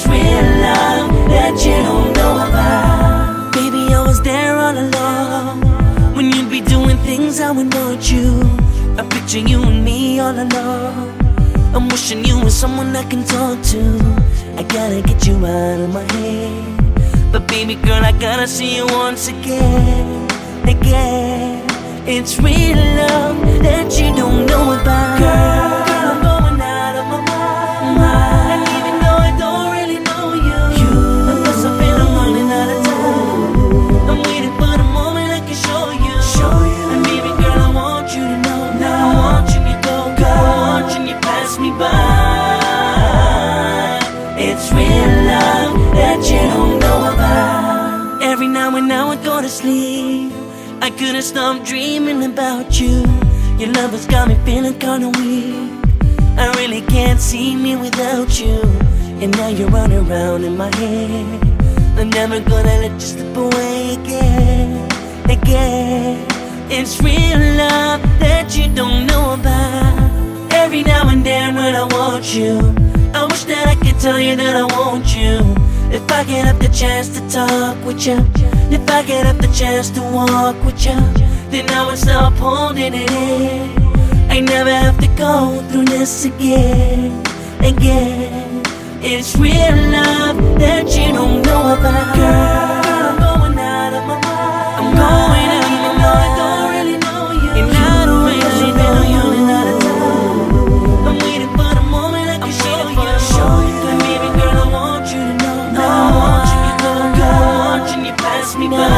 real love that you don't know about. Baby, I was there all along when you'd be doing things I would want you. I picture you and me all along. I'm wishing you were someone I can talk to. I gotta get you out of my head. But baby girl, I gotta see you once again. Again. It's real love that you don't know about. Girl, I'm going out of my mind. And even though I don't really know you, because I feel I'm running out of time, I'm waiting for the moment I can show you. And baby girl, I want you to know. I want you to go. I want you to pass me by. It's real love that you don't know about. Every now and now I go to sleep, I couldn't stop dreaming about you. Your love has got me feeling kinda weak. I really can't see me without you. And now you're running around in my head. I'm never gonna let you slip away again. Again. It's real love that you don't know about. Every now and then when I want you, I wish that I could tell you that I want you. If I get up the chance to talk with you, if I get up the chance to walk with you, then I would stop holding it in. I never have to go through this again. Again. It's real love that you don't know about. Girl, I'm going out of my mind. I'm going out even though I don't really know you. And I don't really know you. Out of time, I'm waiting for the moment I can show you. And baby girl, I want you to know. I want you to go. I want you to pass me by.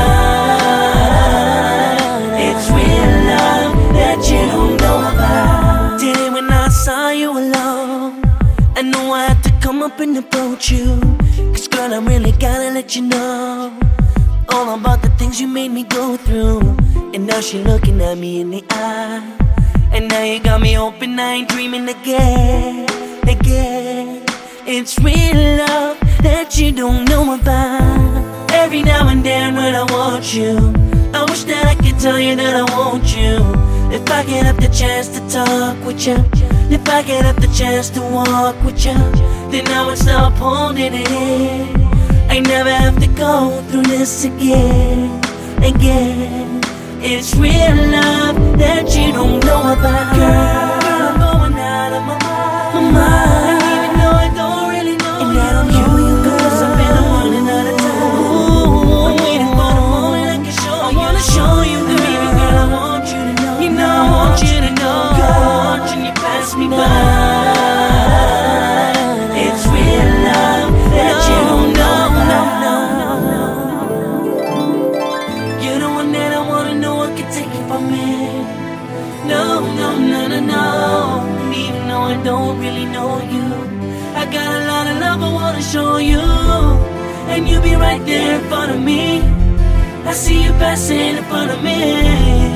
It's real love that you don't know about. Did it when I saw you alone. I knew I had to come up and approach you. Cause girl, I really gotta let you know all about the things you made me go through. And now she looking at me in the eye. And now you got me open, I ain't dreaming again. Again. It's real love that you don't know about. Every now and then when I want you, I wish that I could tell you that I want you. If I get up the chance to talk with you, if I get up the chance to walk with you, then I would stop holding it in. I never have to go through this again. Again. It's real love that you don't know about. Girl, I'm going out of my mind. And even though I don't really know and you, I don't know you, cause I feel I'm running out of time. I'm waiting for the moment I can show you. I wanna show you, baby girl, I want you to know. You know I want you to know. I want you to pass me by. It's real love that you don't know about. You're the one that I wanna know what can take it from me. No, no, no, no, no. And even though I don't really know you, I got a lot of love I wanna show you. And you be right there in front of me. I see you passing in front of me.